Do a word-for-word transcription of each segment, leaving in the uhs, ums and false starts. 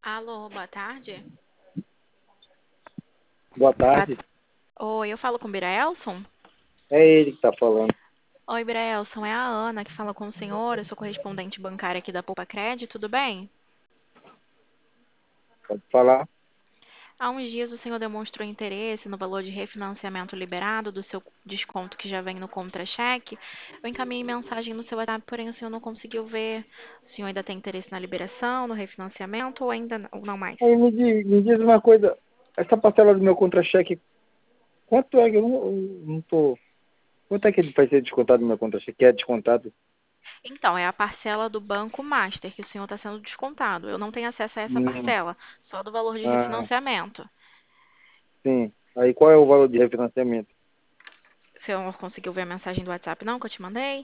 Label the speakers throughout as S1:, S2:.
S1: Alô, boa tarde.
S2: Boa
S1: Boa-
S2: tarde.
S1: Oi, eu falo com o Biraelson?
S2: É ele que tá falando.
S1: Oi, Biraelson, é a Ana que fala com o senhor. Eu sou correspondente bancária aqui da Poupa Crédito, tudo bem?
S2: Pode falar?
S1: Há uns dias o senhor demonstrou interesse no valor de refinanciamento liberado do seu desconto que já vem no contra-cheque. Eu encaminhei mensagem no seu WhatsApp, porém o senhor não conseguiu ver. O senhor ainda tem interesse na liberação, no refinanciamento ou ainda não, ou não mais?
S2: Aí me diz, me diz uma coisa. Essa parcela do meu contra-cheque, quanto é que eu não, eu não tô... Quanto é que ele vai ser descontado no meu contra-cheque? Que é descontado?
S1: Então, é a parcela do Banco Master que o senhor está sendo descontado. Eu não tenho acesso a essa
S2: Hum,
S1: parcela, só do valor de
S2: ah,
S1: refinanciamento.
S2: sim. Aí qual é o valor de refinanciamento?
S1: O senhor conseguiu ver a mensagem do WhatsApp, não, que eu te mandei?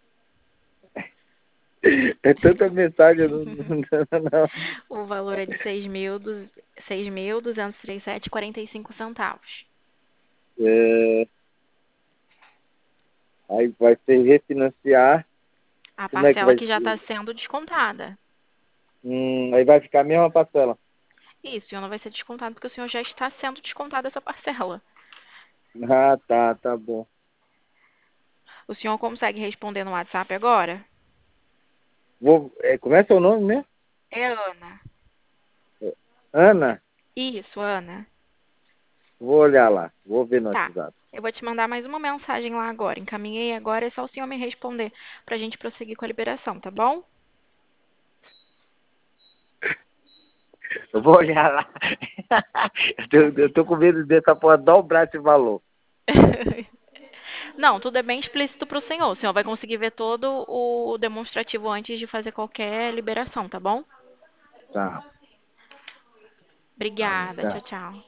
S2: É tanta mensagem, eu não, não, não.
S1: O valor é de seis mil duzentos e trinta e sete e quarenta e cinco centavos.
S2: É, aí vai ser refinanciar.
S1: A
S2: Como é que
S1: parcela
S2: vai
S1: que já está
S2: ser?
S1: sendo descontada.
S2: Hum, aí vai ficar a mesma parcela.
S1: Isso, o senhor não vai ser descontado porque o senhor já está sendo descontado essa parcela.
S2: Ah, tá, tá bom.
S1: O senhor consegue responder no WhatsApp agora?
S2: Vou, é, como é seu nome mesmo?
S1: É Ana.
S2: É, Ana?
S1: Isso, Ana.
S2: Vou olhar lá. Vou ver no
S1: Tá.
S2: WhatsApp.
S1: Eu vou te mandar mais uma mensagem lá agora. Encaminhei agora, é só o senhor me responder para a gente prosseguir com a liberação, tá bom?
S2: Eu vou olhar lá. Eu tô, eu tô com medo dessa porra dobrar esse valor.
S1: Não, tudo é bem explícito para o senhor. O senhor vai conseguir ver todo o demonstrativo antes de fazer qualquer liberação, tá bom?
S2: Tá, tá,
S1: Obrigada. Tchau,
S2: tá.
S1: tchau.